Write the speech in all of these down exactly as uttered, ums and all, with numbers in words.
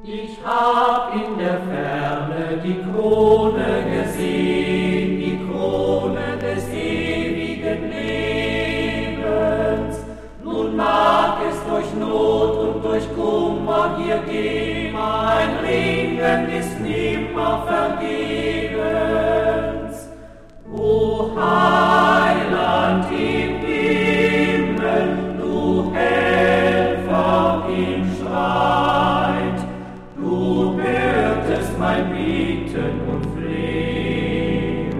Ich hab in der Ferne die Krone gesehen, die Krone des ewigen Lebens. Nun mag es durch Not und durch Kummer hier gehen, mein Ringen ist nimmer vergebens. O Heiland im Himmel, du Helfer im Streit, du hörtest mein Bitten und Flehen.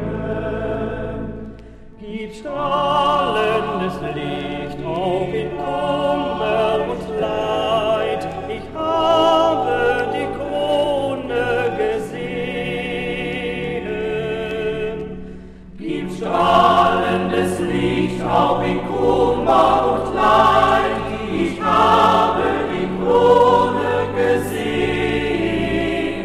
Gib strahlendes Licht auch in Kummer und Leid. Ich habe die Krone gesehen. Gib strahlendes Licht auch in Kummer und Leid. Ich habe die Krone gesehen.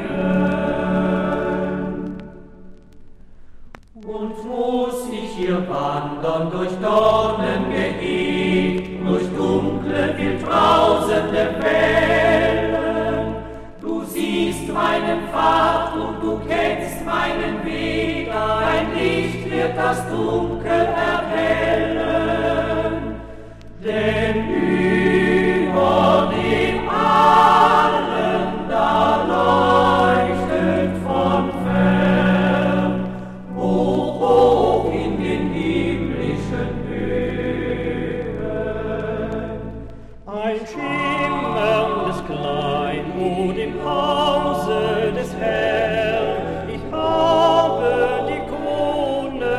Und muss ich hier wandern durch Dornengeheg, durch dunkle, wildbrausende Wellen. Du siehst meinen Pfad und du kennst meinen Weg, dein Licht wird das Dunkel erhellen. Denn über dem Allen da leuchtet von fern, hoch, hoch in den himmlischen Höhen. Ein schimmerndes Kleinod im Hause des Herrn, ich habe die Krone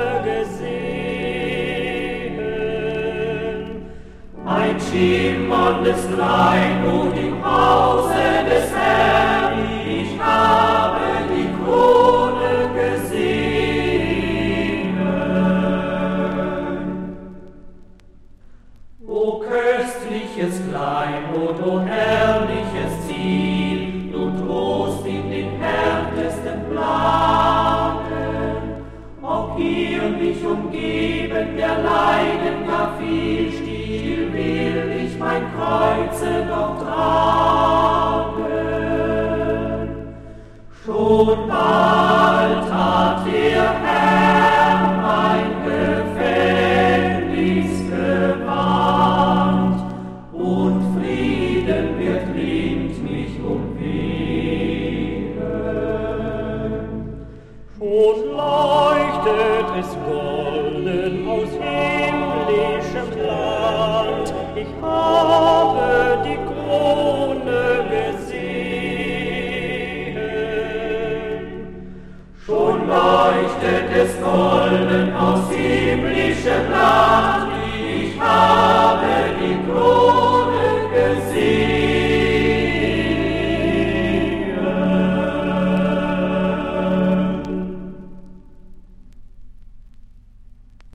gesehen. Ein schimmerndes Kleinod im Hause des Herrn, ich habe die Krone gesehen. O köstliches Kleinod, o herrliches Ziel, du Trost in den härtesten Plagen. Ob hier mich umgeben der Leiden gar viel, still will ich mein Kreuze doch tragen. Schon bald hat der Herr mein Gefängnis gewandt, und Frieden wird rings mich umwehen. Schon leuchtet es golden aus himmlischem Land, ich habe die Krone gesehen. Schon leuchtet es golden